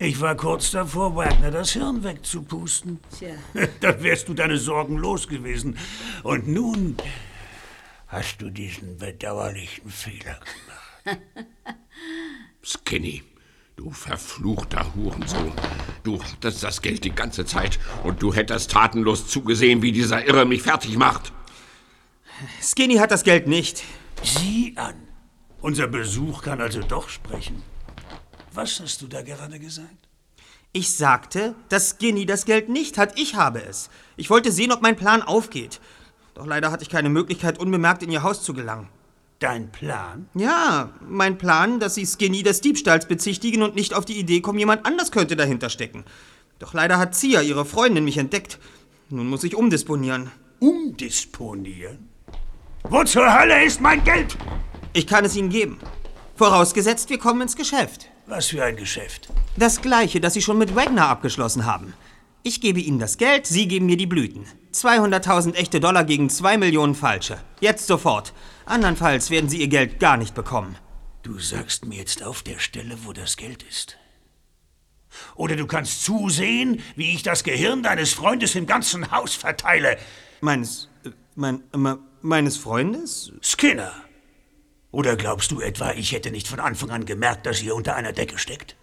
Ich war kurz davor, Wagner das Hirn wegzupusten. Tja. Dann wärst du deine Sorgen los gewesen. Und nun hast du diesen bedauerlichen Fehler gemacht. Skinny, du verfluchter Hurensohn. Du hattest das Geld die ganze Zeit und du hättest tatenlos zugesehen, wie dieser Irre mich fertig macht. Skinny hat das Geld nicht. Sieh an. Unser Besuch kann also doch sprechen. Was hast du da gerade gesagt? Ich sagte, dass Skinny das Geld nicht hat. Ich habe es. Ich wollte sehen, ob mein Plan aufgeht. Doch leider hatte ich keine Möglichkeit, unbemerkt in ihr Haus zu gelangen. Dein Plan? Ja, mein Plan, dass sie Skinny des Diebstahls bezichtigen und nicht auf die Idee kommen, jemand anders könnte dahinter stecken. Doch leider hat Zia, ihre Freundin, mich entdeckt. Nun muss ich umdisponieren. Umdisponieren? Wo zur Hölle ist mein Geld? Ich kann es Ihnen geben. Vorausgesetzt, wir kommen ins Geschäft. Was für ein Geschäft? Das gleiche, das Sie schon mit Wagner abgeschlossen haben. Ich gebe Ihnen das Geld, Sie geben mir die Blüten. 200.000 echte Dollar gegen 2 Millionen falsche. Jetzt sofort. Andernfalls werden Sie Ihr Geld gar nicht bekommen. Du sagst mir jetzt auf der Stelle, wo das Geld ist. Oder du kannst zusehen, wie ich das Gehirn deines Freundes im ganzen Haus verteile. Meines Freundes? Skinner. Oder glaubst du etwa, ich hätte nicht von Anfang an gemerkt, dass ihr unter einer Decke steckt?